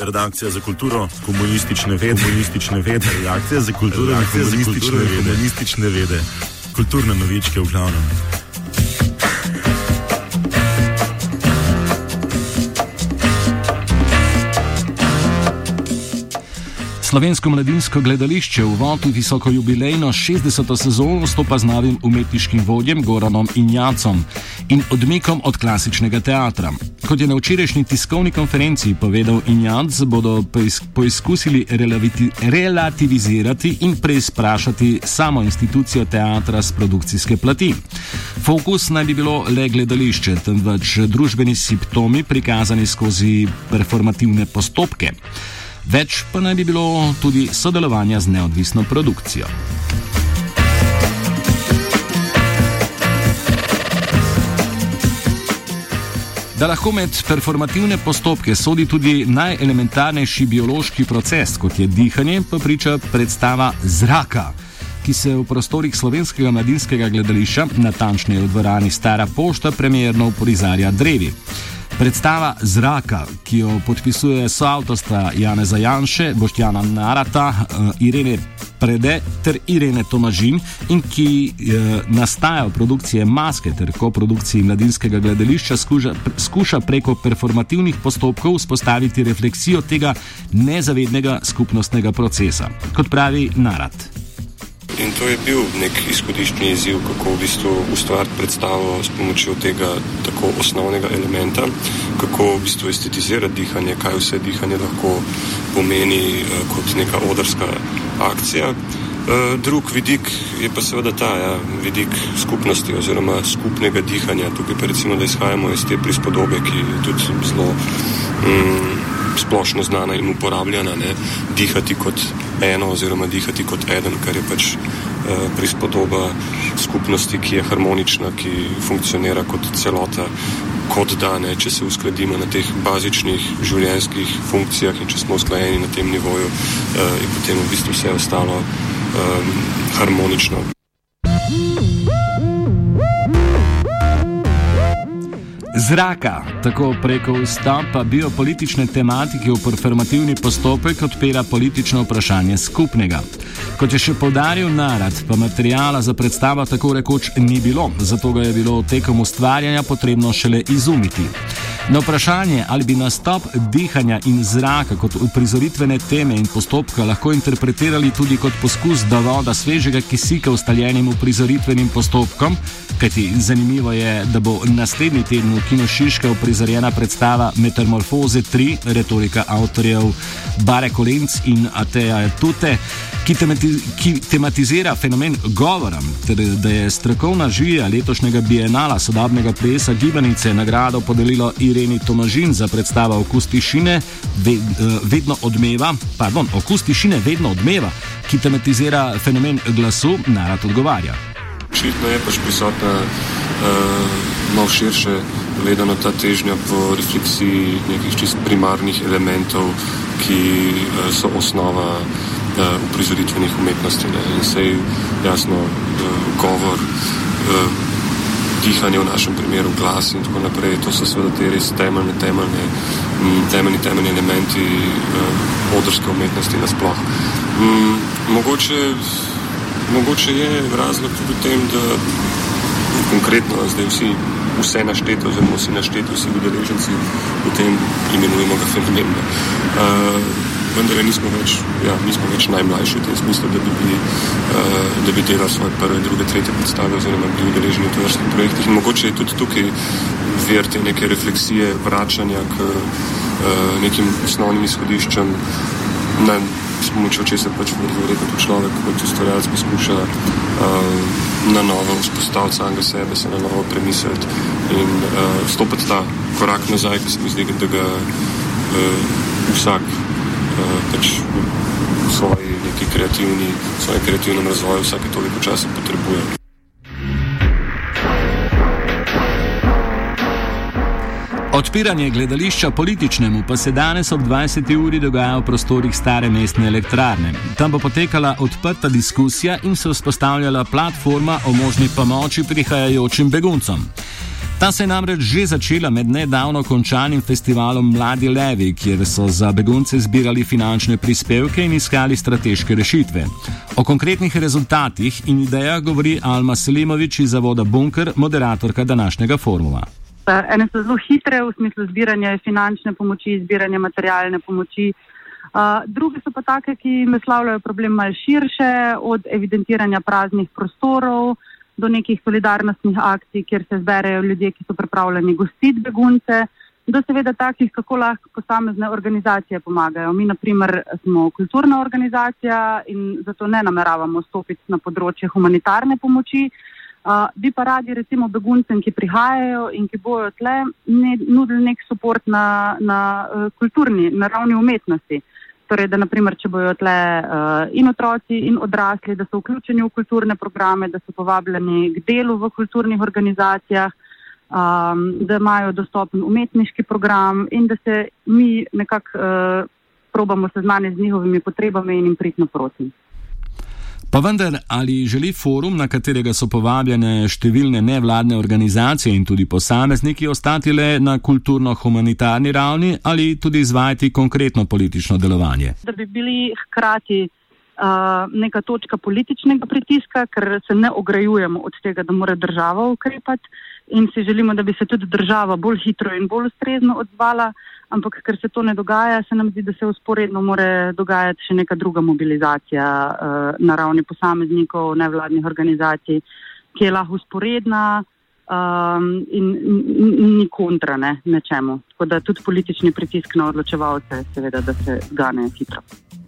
Redakcija za kulturo, komunistične vede, redakcija za kulturo, komunistične vede, kulturne novičke v glavnem. Slovensko mladinsko gledališče v uvod v visokojubilejno 60. sezono stopa z novim umetniškim vodjem Goranom Injacom in odmikom od klasičnega teatra. Kot je na včerajšnji tiskovni konferenci povedal Injac, bodo poizkusili relativizirati in preizprašati samo institucijo teatra s produkcijske plati. Fokus naj bi bilo le gledališče, temveč družbeni simptomi prikazani skozi performativne postopke. Več pa naj bi bilo tudi sodelovanja z neodvisno produkcijo. Da lahko med performativne postopke sodi tudi najelementarnejši biološki proces, kot je dihanje, pa priča predstava Zraka, ki se v prostorih Slovenskega mladinskega gledališča, natančneje v dvorani Stara pošta, premierno uprizarja drevi. Predstava Zraka, ki jo podpisuje soavtorstva Janeza Janše, Boštjana Narata, Irene Prede ter Irene Tomažin in ki nastaja v produkcije Maske ter koprodukciji Mladinskega gledališča, skuša preko performativnih postopkov vzpostaviti refleksijo tega nezavednega skupnostnega procesa, kot pravi Narat. In to je bil nek izhodiščni izziv, kako v bistvu ustvariti predstavo s pomočjo tega tako osnovnega elementa, kako v bistvu estetizirati dihanje, kaj vse dihanje lahko pomeni kot neka odrska akcija. Drug vidik je pa seveda vidik skupnosti oziroma skupnega dihanja. Tukaj pa recimo, da izhajamo iz te prispodobe, ki je tudi zelo splošno znana in uporabljena, dihati kot eno oziroma dihati kot eden, kar je pač prispodoba skupnosti, ki je harmonična, ki funkcionira kot celota, kot da, če se uskladimo na teh bazičnih življenjskih funkcijah in če smo usklajeni na tem nivoju, je potem v bistvu vse ostalo harmonično. Zraka, tako preko vstopa biopolitične tematike v performativni postopek odpira politično vprašanje skupnega. Kot je še poudaril Narat, pa materijala za predstavo tako rekoč ni bilo, zato ga je bilo tekom ustvarjanja potrebno šele izumiti. Na vprašanje, ali bi nastop dihanja in zraka kot uprizoritvene teme in postopka lahko interpretirali tudi kot poskus dovoda svežega kisika ustaljenim uprizoritvenim postopkom, kajti zanimivo je, da bo naslednji teden v Kino Šiška uprizorjena predstava Metamorfoze 3, retorika avtorjev Bare Kolenc in Ateja Tute, ki tematizira fenomen govora, ter da je strokovna žirija letošnjega bienala sodobnega plesa Gibanice nagrado podelilo Ireni Tomažin za predstavo Okus tišine vedno odmeva, ki tematizira fenomen glasu, Narat odgovarja. Očitno je pač prisotna malo širše gledano ta težnja po refleksiji nekih čist primarnih elementov, ki so osnova uprizoritvenih umetnosti. In sej jasno govor, dihanje v našem primeru, glas in tako naprej, to so seveda te res temeljni elementi odrske umetnosti nasploh. Mogoče je razlog tudi v tem, da konkretno zdaj vse našteto, oziroma vsi udeleženci potem imenujemo ga fenomen. Vendar nismo več najmlajši v tem smislu, da bi delali svoje prve, druge, tretje predstave oziroma bili udeleženi v tovrstnih projektih. In mogoče je tudi tukaj vir te neke refleksije, vračanja k nekim osnovnim izhodiščem, s pomočjo česar pač verjetno tudi človek kot ustvarjalec poskuša na novo vzpostaviti samega sebe, se na novo premisliti in stopiti ta korak nazaj, ki se mi zdi, da ga vsak pač v svojem kreativnem razvoju vsake toliko časa potrebuje. Odpiranje gledališča političnemu pa se danes ob 20. uri dogaja v prostorih Stare mestne elektrarne. Tam bo potekala odprta diskusija in se vzpostavljala platforma o možni pomoči prihajajočim beguncom. Ta se je namreč že začela med nedavno končanim festivalom Mladi levi, kjer so za begunce zbirali finančne prispevke in iskali strateške rešitve. O konkretnih rezultatih in idejah govori Alma Selimović iz zavoda Bunker, moderatorka današnjega foruma. Ene so zelo hitre v smislu zbiranja finančne pomoči, zbiranja materialne pomoči. Druge so pa take, ki naslavljajo problem malo širše, od evidentiranja praznih prostorov do nekih solidarnostnih akcij, kjer se zberejo ljudje, ki so pripravljeni gostiti begunce, do seveda takih, kako lahko posamezne organizacije pomagajo. Mi, na primer, smo kulturna organizacija in zato ne nameravamo stopiti na področje humanitarne pomoči. Bi pa radi recimo beguncem, ki prihajajo in ki bojo tle, nudili nek suport na ravni umetnosti. Torej, da naprimer, če bojo tle in otroci in odrasli, da so vključeni v kulturne programe, da so povabljeni k delu v kulturnih organizacijah, da imajo dostopen umetniški program in da se mi nekako probamo seznaniti z njihovimi potrebami in jim priti naproti. Pa vendar, ali želi forum, na katerega so povabljene številne nevladne organizacije in tudi posamezniki, ostati le na kulturno-humanitarni ravni ali tudi izvajati konkretno politično delovanje? Da bi bili hkrati neka točka političnega pritiska, ker se ne ograjujemo od tega, da mora država ukrepati in si želimo, da bi se tudi država bolj hitro in bolj ustrezno odzvala, ampak ker se to ne dogaja, se nam zdi, da se vzporedno more dogajati še neka druga mobilizacija na ravni posameznikov, nevladnih organizacij, ki je lahko vzporedna in ni kontra nečemu. Tako da tudi politični pritisk na odločevalce, seveda, da se zgane hitro.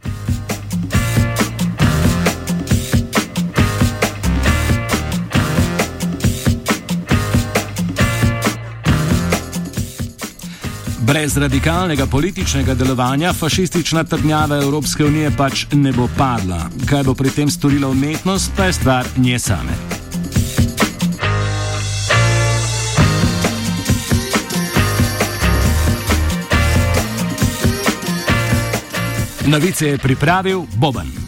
Brez radikalnega političnega delovanja fašistična trdnjava Evropske unije pač ne bo padla. Kaj bo pri tem storila umetnost, pa je stvar nje same. Novice je pripravil Boban.